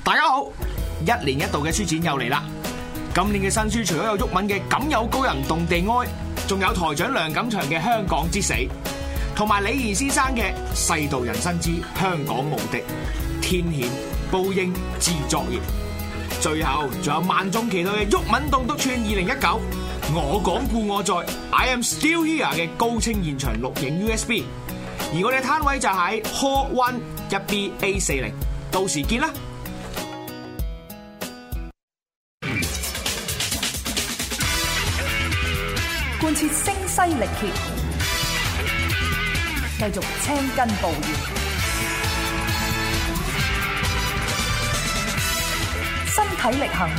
大家好，一年一度嘅書展又嚟啦！今年嘅新書除咗有毓民嘅《敢有高人動地哀》，仲有台長梁錦祥嘅《香港之死》，同埋李怡先生嘅《世道人生之香港無敵》，天譴、報應、自作孽。最後仲有萬眾期待嘅毓民棟篤串2019，我講故我在 I am still here 嘅高清現場錄影 USB， 而我哋攤位就喺 Hall 1 1BA40， 到時見啦！ 貫徹聲嘶力竭，繼續青筋暴現，身體力行，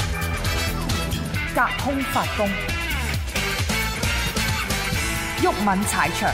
隔空發功，毓民踩場。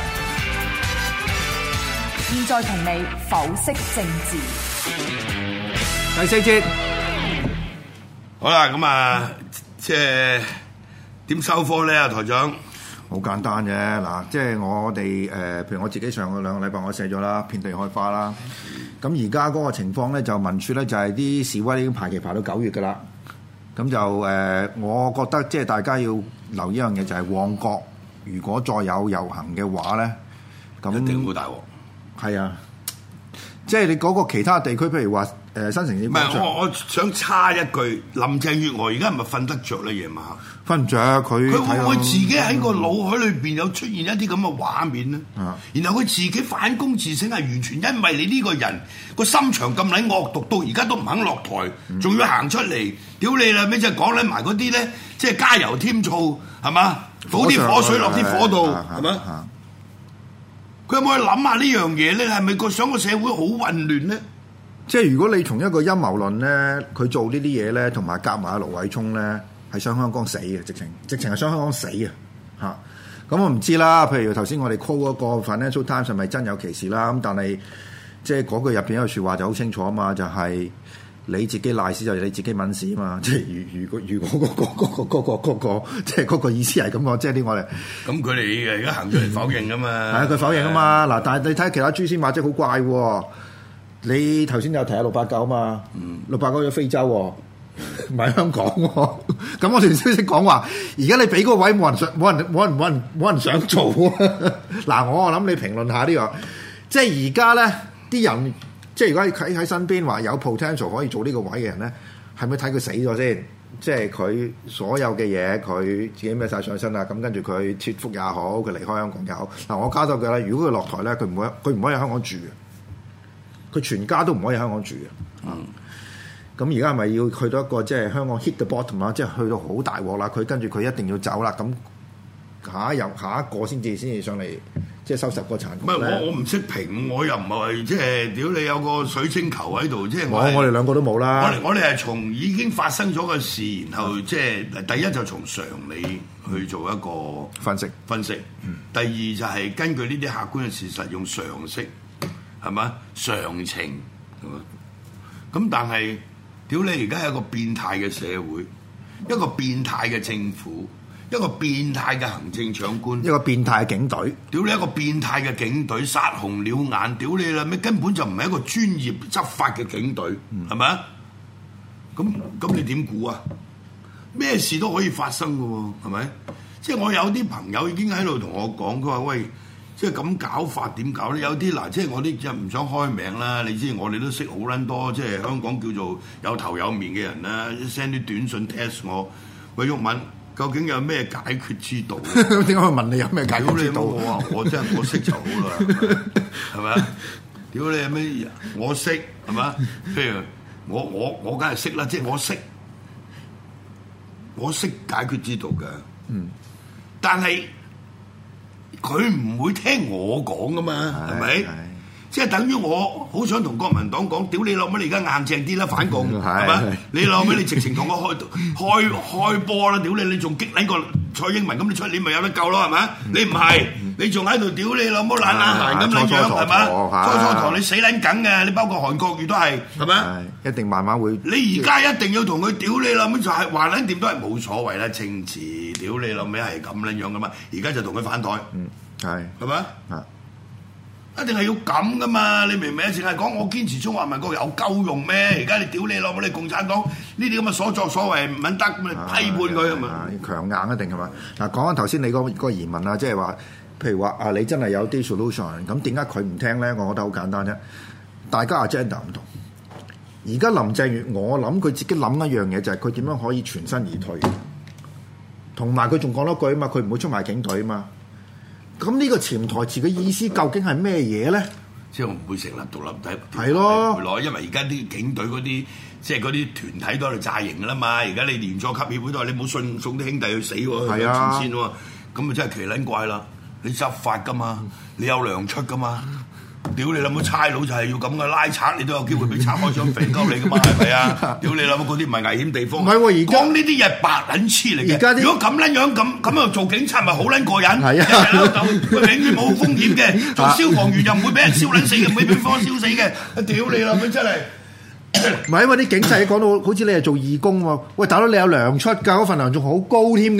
現在同你剖析政治。 第四節， 好啦，咁啊，即係點收科咧？啊，台長， 好簡單嘅嗱，即係我哋譬如我自己上個兩個禮拜我寫咗啦，遍地開花啦。咁而家嗰個情況咧，就民署咧就係啲示威已經排期排到9月噶啦。咁就我覺得即係大家要留意一樣嘢，就係旺角如果再有遊行嘅話咧，咁一定好大鑊。 係啊，即係你嗰個其他地區，譬如話新城市， 唔係我想插一句，林鄭月娥而家係咪瞓得着咧？夜晚瞓唔着，佢會唔會自己喺個腦海裏邊有出現一啲咁嘅畫面咧？然後佢自己反躬自省，係完全因為你呢個人個心腸咁撚惡毒，到而家都唔肯落台，仲要行出嚟，屌你啦！咩就講撚埋嗰啲咧，即係加油添醋，係嘛？倒啲火水落啲火度，係嘛？佢有冇去諗下呢樣嘢咧？係咪個想個社會好混亂咧？ 即係如果你從一個陰謀論咧，佢做呢啲嘢咧，同埋夾埋阿盧偉聰咧，係想香港死嘅，直情係想香港死嘅嚇。咁我唔知啦。譬如頭先我哋 call 嗰個 Financial Times 係咪真有其事啦？咁但係即係嗰句入邊有句説話就好清楚啊嘛，就係你自己賴屎就係你自己問屎啊嘛。即係如果嗰個即係嗰個意思係咁講，即係啲我哋咁佢哋而家行出嚟否認啊嘛。係啊，佢否認啊嘛。嗱，但係你睇其他蛛絲馬跡好怪喎。你頭先有提下689啊嘛，689喺非洲喎，唔係香港喎。咁我條消息講話，而家你俾個位冇人想做啊。嗱，我諗你評論下呢個，即係而家咧啲人，即係如果喺身邊話有 potential 可以做呢個位嘅人咧，係咪睇佢死咗先？即係佢所有嘅嘢，佢自己孭晒上身啦。咁跟住佢切腹也好，佢離開香港也好。嗱，我加多句啦，如果佢落台咧，佢唔可以喺香港住嘅。佢全家都唔可以喺香港住嘅，咁而家係咪要去到一個即係香港 hit the bottom 啦，即係去到好大鑊啦？佢跟住佢一定要走啦，咁下一個先至上嚟，即係收拾個殘局。 唔係我唔識評，我又唔係即係屌你有個水晶球喺度，即係我哋兩個都冇啦。 我哋係從已經發生咗嘅事，然後即係第一就從常理去做一個分析，第二就係根據呢啲客觀嘅事實用常識。係嘛？常情咁，但係屌你而家係一個變態嘅社會，一個變態嘅政府，一個變態嘅行政長官， 一個變態嘅警隊， 屌你一個變態嘅警隊，殺紅了眼，屌你啦咩？根本就唔係一個專業執法嘅警隊，係咪啊？咁你點估啊？咩事都可以發生㗎喎，係咪？即係我有啲朋友已經喺度同我講，佢話喂。即係咁搞法點搞咧？有啲嗱，即係我啲就唔想開名啦。你知我哋都識好撚多，即係香港叫做有頭有面嘅人啦。send 啲短信 test 我，喂毓民，究竟有咩解決之道？ 點解我問你有咩解決之道？ 我真係我識就好啦，係咪啊？屌你有咩？我識係嘛？譬如我梗係識啦，即係我識解決之道嘅。但係。佢唔會聽我講噶嘛，係咪？即係等於我好想同國民黨講，屌你老味，你而家硬淨啲啦，反共係嘛？你老味，你直情同我開波啦！屌你仲激撚過蔡英文，咁你出年咪有得救咯，係咪？你唔係，你仲喺度屌你老母懶閒咁樣樣，係嘛？初堂你死撚梗嘅，你包括韓國瑜都係，係咪？ 一定慢慢會。 你而家一定要同佢屌你老味，就係話撚掂都係冇所謂啦，政治屌你老味係咁撚樣噶嘛，而家就同佢反台，係咪？ 一定係要咁噶嘛？你明唔明啊？淨係講我堅持中華民國有夠用咩？而家你屌你老母，你共產黨呢啲咁嘅所作所為唔撚得，咁你批判佢係咪？ 強硬一定係嘛？嗱，講翻頭先你個疑問啊，即係話，譬如話啊，你真係有啲 solution， 咁點解佢唔聽咧？我覺得好簡單啫，大家 agenda 唔同。而家林鄭月娥，我諗佢自己諗一樣嘢，就係佢點樣可以全身而退，同埋佢仲講多句啊嘛，佢唔會出賣警隊啊嘛。咁呢個潛台詞嘅意思究竟係咩嘢咧？ 即係我唔會成立獨立體， 係咯， 因為而家啲警隊嗰啲即係嗰啲團體都喺度炸營噶啦嘛。而家你連坐級協會都話你冇送啲兄弟去死喎， 係啊， 前線喎，咁啊真係奇撚怪啦！你執法噶嘛，你有糧出噶嘛？屌你老母差佬就係要咁嘅拉賊，你都有機會俾賊開槍肥鳩你噶嘛？係咪啊？屌你老母嗰啲唔係危險地方。唔係喎，而家講呢啲嘢白撚黐嚟嘅。而家如果咁撚樣咁樣做警察，咪好撚過癮。係啊，佢永遠冇風險嘅。做消防員又唔會俾人燒撚死嘅，唔會俾火燒死嘅。屌你老母真係。 唔係因為啲警察講到好似你係做義工喎。喂，大佬你有糧出㗎，嗰份糧仲好高添㗎。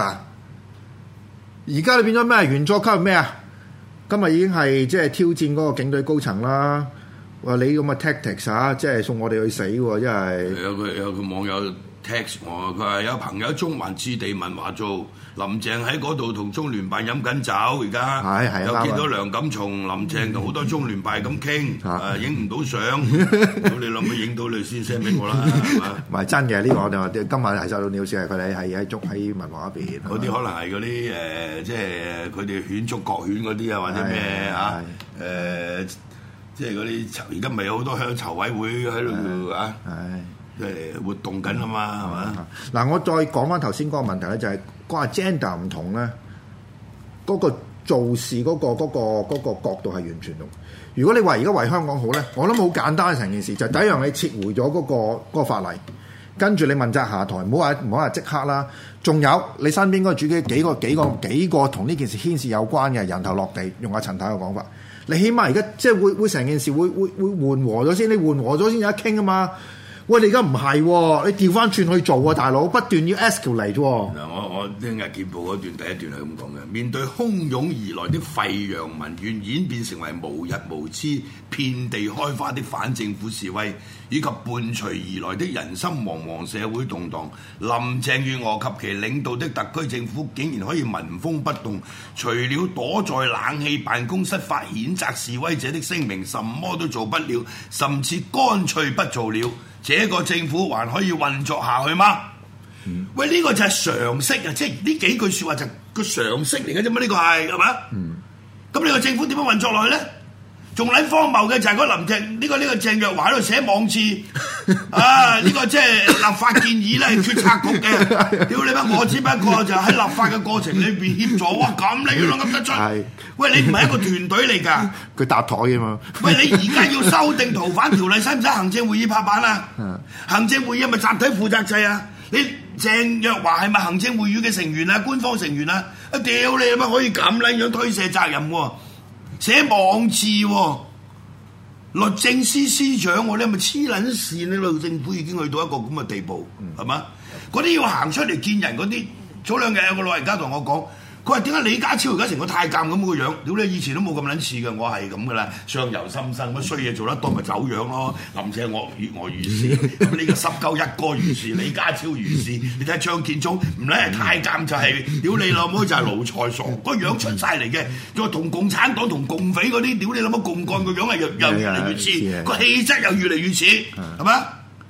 而家你變咗咩？員佐級係咩啊？今日已經係即係挑戰嗰個警隊高層啦！話你咁嘅 tactics 啊，即係送我哋去死喎！真係有個網友 text 我，佢話有朋友喺中環置地文華做，林鄭喺嗰度同中聯辦飲緊酒，而家又見到梁錦松、林鄭同好多中聯辦咁傾，影唔到相，咁你諗佢影到你先 send 俾我啦，係嘛？ 唔係真嘅，呢個我哋話今晚係收到 news，佢哋係喺文華嗰邊。 嗰啲可能係嗰啲即係佢哋犬捉國犬嗰啲啊，或者咩啊？即係嗰啲而家咪有好多鄉籌委會喺度啊！即係活動緊啊嘛，係嘛？ 嗱，我再講翻頭先嗰個問題咧，就係個 agenda 唔同咧，嗰個做事嗰個角度係完全唔同。如果你話而家為香港好咧，我諗好簡單成件事，就係第一樣你撤回咗嗰個法例，跟住你問責下台，唔好話即刻啦。仲有你身邊嗰個主機幾個同呢件事牽涉有關嘅人頭落地，用阿陳太嘅講法，你起碼而家即係會成件事會緩和咗先，你緩和咗先有得傾啊嘛。喂，你而家唔係喎，你調翻轉去做喎，大佬不斷要 escalate 喎。 嗱，我聽日見報嗰段第一段係咁講嘅，面對洶湧而來的沸揚民怨，演變成為無日無之、遍地開花的反政府示威，以及伴隨而來的人心惶惶、社會動盪，林鄭月娥及其領導的特區政府竟然可以紋風不動，除了躲在冷氣辦公室發譴責示威者的聲明，什麼都做不了，甚至乾脆不做了。這個政府還可以運作下去嗎？喂，呢個就係常識啊！即係呢幾句説話就個常識嚟嘅啫嘛，呢個係嘛？咁呢個政府點樣運作落去咧？仲撚荒謬嘅就係嗰林鄭呢個鄭若驊喺度寫網誌啊！呢個即係立法建議咧，決策局嘅。屌你媽！我只不過就喺立法嘅過程裏邊協助。哇！咁你要諗得出？喂，你唔係一個團隊嚟㗎。佢搭台㗎嘛？喂，你而家要修訂逃犯條例，使唔使行政會議拍板啊？行政會議係咪集體負責制啊？你鄭若驊係咪行政會議嘅成員啊？官方成員啊？屌你媽！可以咁撚樣推卸責任喎？寫網誌喎，律政司司長你係咪黐撚線？呢個政府已經去到一個咁嘅地步，係嘛？嗰啲要行出嚟見人嗰啲，早兩日有個老人家同我講，佢話點解李家超而家成個太監咁個樣？屌你以前都冇咁撚似嘅，我係咁噶啦，相由心生，乜衰嘢做得多咪走樣咯。林鄭我如是，咁呢個濕鳩一哥如是，李家超如是，你睇下張建宗唔咧係太監就係屌你老母就係奴才傻，個樣出晒嚟嘅，再同共產黨同共匪嗰啲屌你老母共幹個樣係又越嚟越似，個氣質又越嚟越似，係嘛？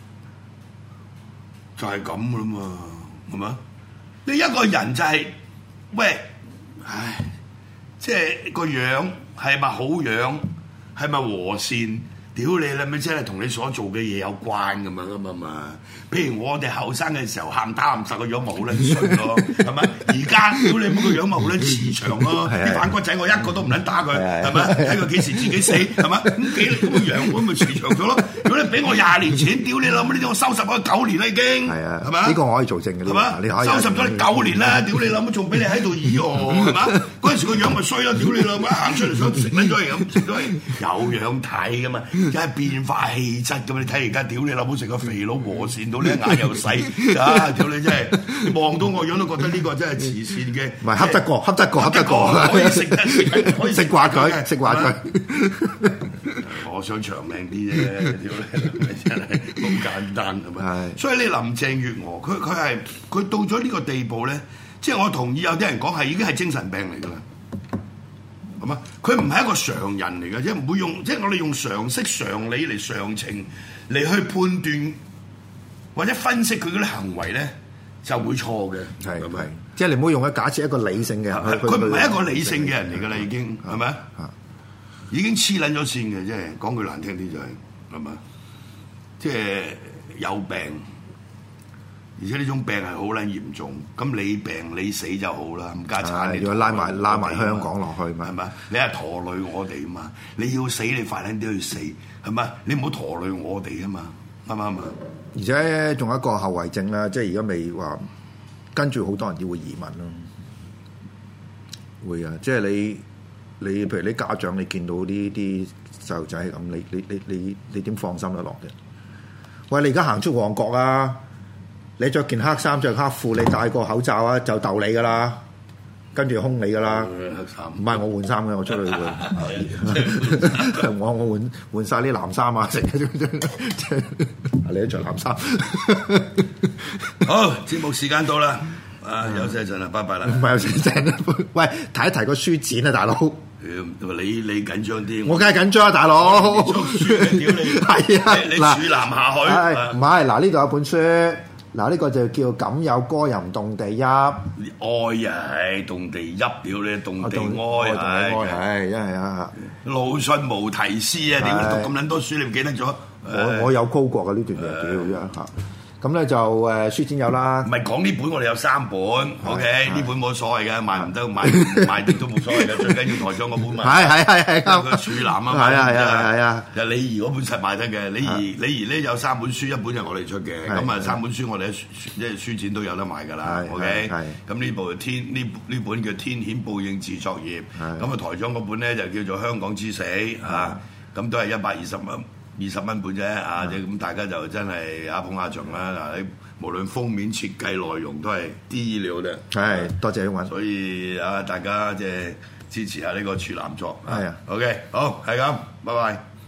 就係咁噶啦嘛，係嘛？你一個人就係喂。唉，即係個樣係咪好樣？係咪和善？屌你啦！咪真係同你所做嘅嘢有關咁樣嘛？譬如我哋後生嘅時候喊打唔實個樣咪好撚衰咯，係咪？而家屌你冇個樣咪好撚慈祥咯，啲反骨仔我一個都唔撚打佢，係咪？睇佢幾時自己死，係咪？咁個樣咁咪慈祥咗咯。如果你俾我20年前，屌你啦！呢啲我收拾咗9年啦已經，係咪？呢個我可以做證嘅，係嘛？你可以收拾咗你9年啦，屌你啦！仲俾你喺度議我，係嘛？嗰陣時個樣咪衰咯，屌你啦！行出嚟想食撚咗嚟咁，食咗係有樣睇噶嘛。 梗係變化氣質咁。你睇而家屌你老母成個肥佬和善到你眼又細啊！屌你真係望到我樣都覺得呢個真係慈善嘅， 唔係恰得過，恰得過，恰得過， 可以食得，可以食慣佢，食慣佢。 我想長命啲啫，屌你真係咁簡單係咪？ 係所以你林鄭月娥佢到咗呢個地步咧，即係我同意有啲人講係已經係精神病嚟㗎啦。係嘛？佢唔係一個常人嚟嘅，即係唔會用，即係我哋用常識、常理嚟常情嚟去判斷或者分析佢嗰啲行為咧，就會錯嘅。 係係咪？ 即係你唔好用佢假設一個理性嘅人， 佢唔係一個理性嘅人嚟㗎啦，已經係咪？已經黐撚咗線嘅，即係講句難聽啲就係咪？即係有病。而且呢種病係好撚嚴重，咁你病你死就好啦，冚家產你要拉埋香港落去嘛， 係咪？你係拖累我哋啊嘛，你要死你快啲去死，係咪？你唔好拖累我哋啊嘛，啱唔啱啊？ 而且仲有一個後遺症啦，即係而家未話跟住好多人要會移民咯，會啊！即係你譬如你家長你見到呢啲細路仔係咁，你點放心得落嘅？喂，你而家行出旺角啊！你着件黑衫着黑褲，你戴個口罩啊，就鬥你噶啦，跟住兇你噶啦。 黑衫唔係我換衫嘅，我出去換。我換晒啲藍衫啊，成日你都着藍衫。 好，節目時間到啦，休息一陣啦，拜拜啦。 唔係休息一陣，喂，提一提個書展啊，大佬。 你緊張啲， 我梗係緊張啊，大佬。 出書屌你， 係啊， 你處男下海。 唔係嗱，呢度有本書。嗱，呢個就叫《敢有歌吟動地泣》， 哀啊，動地泣，屌你，動地哀， 係，因為啊， 魯迅無題詩啊，屌你讀咁撚多書，你唔記得咗？ 我有高過嘅呢段嘢，屌啫嚇！咁咧就書展有啦， 唔係講呢本，我哋有3本 ，OK，呢本冇所謂嘅，賣唔得賣啲都冇所謂嘅，最緊要台長嗰本賣。 係佢處男啊嘛， 係啊， 就李儀嗰本實賣得嘅，李儀咧有3本書，一本就我哋出嘅，咁啊3本書我哋喺即係書展都有得賣㗎啦，OK，咁呢本叫《天譴報應自作業》，咁啊台長嗰本咧就叫做《香港之死》啊，咁都係120蚊本啫啊！咁大家就真係捧下場啦嗱，你無論封面設計內容都係啲料嘅。 係多謝毓民， 所以大家即係支持下呢個處男作。 係啊 ，OK，好係咁，拜拜。